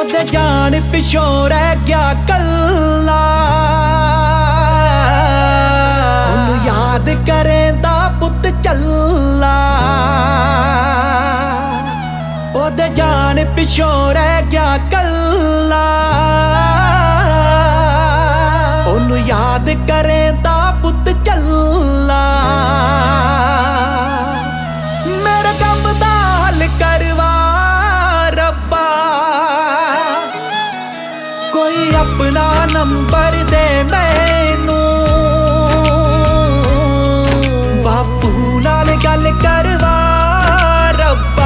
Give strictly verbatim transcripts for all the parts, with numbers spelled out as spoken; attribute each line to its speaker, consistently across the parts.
Speaker 1: ਉਹਦੇ ਜਾਣ ਪਿਛੋਂ ਰਹਿ ਗਿਆ ਕੱਲਾ, ਉਹਨੂੰ ਯਾਦ ਕਰੇਂਦਾ ਪੁੱਤ ਚੱਲਾ। ਉਹਦੇ ਜਾਣ ਪਿਛੋਂ ਰਹਿ ਗਿਆ ਕੱਲਾ, ਉਹਨੂੰ ਯਾਦ ਕਰੇਂਦਾ ਪੁੱਤ ਚੱਲਾ। ਮੇਰੇ ਗਮ ਦਾ ਹੱਲ ਕਰਵਾ ਰੱਬਾ, ਕੋਈ ਆਪਣਾ ਨੰਬਰ ਦੇ ਮੈਨੂੰ, ਬਾਪੂ ਨਾਲ ਗੱਲ ਕਰਵਾ ਰੱਬਾ।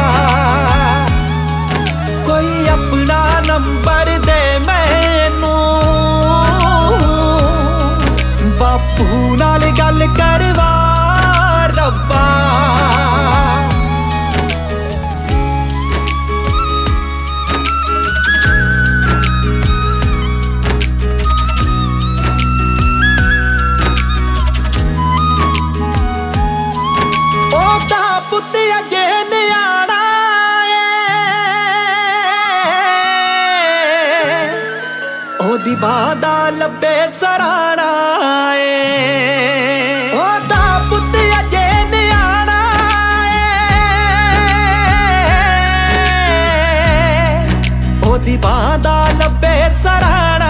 Speaker 1: ਕੋਈ ਆਪਣਾ ਨੰਬਰ ਦੇ ਮੈਨੂੰ, ਬਾਪੂ ਨਾਲ ਗੱਲ ਕਰਵਾ ਰੱਬਾ। ਉਹਦਾ ਪੁੱਤ ਅਜੇ ਨਿਆਣਾ ਏ, ਉਹਦੀ ਬਾਂਹ ਦਾ ਲੱਭੇ ਸਰਾਣਾ ਏ। ਉਹਦਾ ਪੁੱਤ ਅਜੇ ਨਿਆਣਾ ਏ, ਉਹਦੀ ਬਾਂਹ ਦਾ ਲੱਭੇ ਸਰਾਣਾ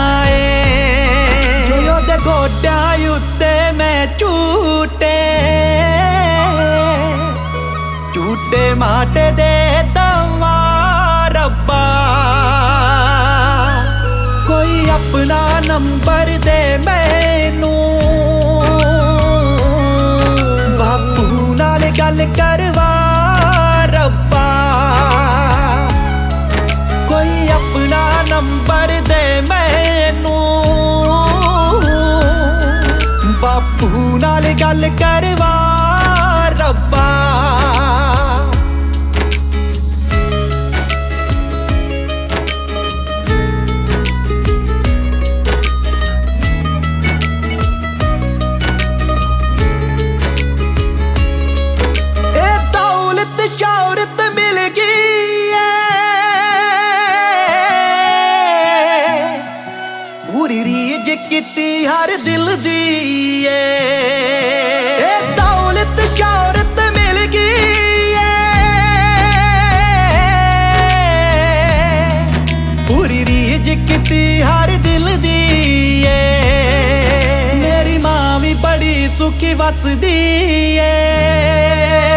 Speaker 1: ਏ। ਜੋ ਉਹਦੇ ਗੋਡਿਆਂ ਉੱਤੇ ਮੈਂ ਝੂਟੇ ਝੂਟੇ ਮਾਟੇ ਦੇ ਦਵਾਂ ਰੱਬਾ। ਕੋਈ ਆਪਣਾ ਨੰਬਰ ਦੇ ਮੈਨੂੰ, ਬਾਪੂ ਨਾਲ ਗੱਲ ਕਰਵਾ ਰੱਬਾ। ਕੋਈ ਆਪਣਾ ਨੰਬਰ ਦੇ ਮੈਨੂੰ, ਬਾਪੂ ਨਾਲ ਗੱਲ ਕਰਵਾ ਰੱਬਾ। ਸ਼ੌਹਰਤ ਮਿਲ ਗਈ ਏ, ਪੂਰੀ ਰੀਝ ਕੀਤੀ ਹਰ ਦਿਲ ਦੀ ਏ। ਇਹ ਦੌਲਤ ਸ਼ੌਹਰਤ ਮਿਲ ਗਈ ਏ, ਪੂਰੀ ਰੀਝ ਕੀਤੀ ਹਰ ਦਿਲ ਦੀ ਏ। ਮੇਰੀ ਮਾਂ ਵੀ ਬੜੀ ਸੁਖੀ ਵਸਦੀ ਏ,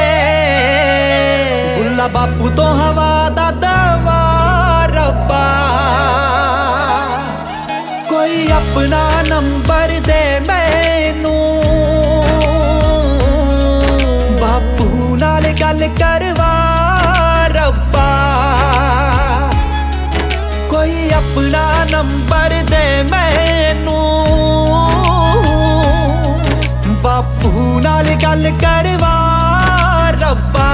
Speaker 1: ਬੁੱਲਾ ਬਾਪੂ ਤੋਂ ਹਵਾ ਦਾ ਦਵਾ ਰੱਬਾ। ਕੋਈ ਆਪਣਾ ਨੰਬਰ ਦੇ ਮੈਨੂੰ, ਬਾਪੂ ਨਾਲ ਗੱਲ ਕਰਵਾ ਰੱਬਾ। ਕੋਈ ਆਪਣਾ ਨੰਬਰ ਦੇ ਮੈਨੂੰ, ਬਾਪੂ ਨਾਲ ਗੱਲ ਕਰਵਾ ਰੱਬਾ।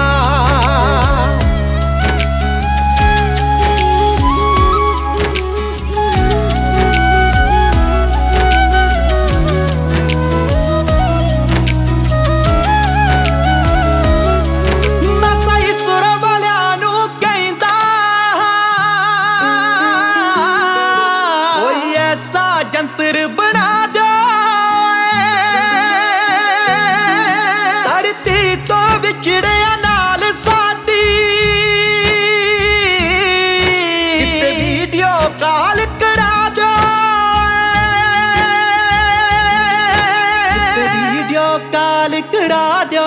Speaker 1: ਜੰਤਰ ਬਣਾ ਜਾ ਧਰਤੀ ਤੋਂ ਵਿਛੜਿਆ ਨਾਲ ਸਾਡੀ, ਕਿਤੇ ਵੀਡੀਓ ਕਾਲ ਕਰਾ ਜਾ, ਕਿਤੇ ਵੀਡੀਓ ਕਾਲ ਕਰਾ ਜਾ।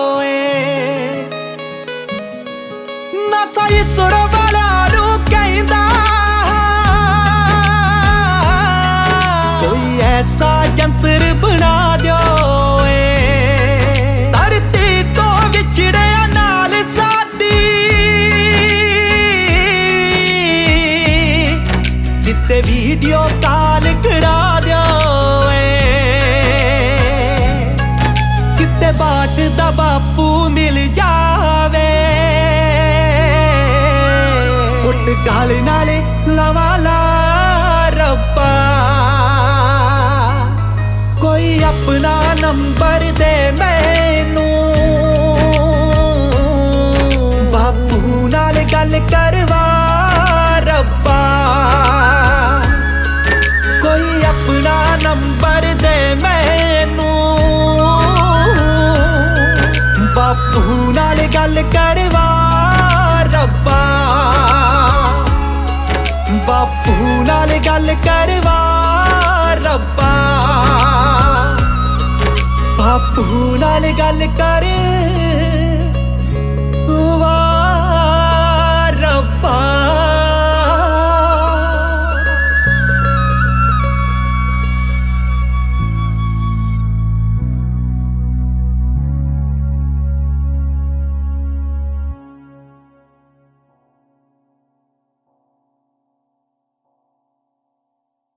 Speaker 1: ਨਸ਼ਾ ਇਸ ਸੁਰ ਵਾਲਿਆਂ ਨੂੰ ਕਹਿੰਦਾ, ਐਸਾ ਜੰਤਰ ਬਣਾ ਦਿਓ ਏ ਧਰਤੀ ਤੋਂ ਵਿਛੜਿਆ ਨਾਲ ਸਾਡੀ, ਕਿਤੇ ਵੀਡੀਓ ਕਾਲ ਕਰਾ ਦਿਓ ਏ। ਕਿਤੇ ਬਾਟ ਦਾ ਬਾਪੂ ਮਿਲ ਜਾਵੇ, ਉੱਟ ਗਾਲ ਨਾਲੇ ਲਵਾ ਲਾ ਰੱਬਾ। ਕੋਈ ਆਪਣਾ ਨੰਬਰ ਦੇ ਮੈਨੂੰ, ਬਾਪੂ ਨਾਲ ਗੱਲ ਕਰਵਾ। गल करवा रब्बा, बापू नाल गल करवा रब्बा, बापू नाल गल कर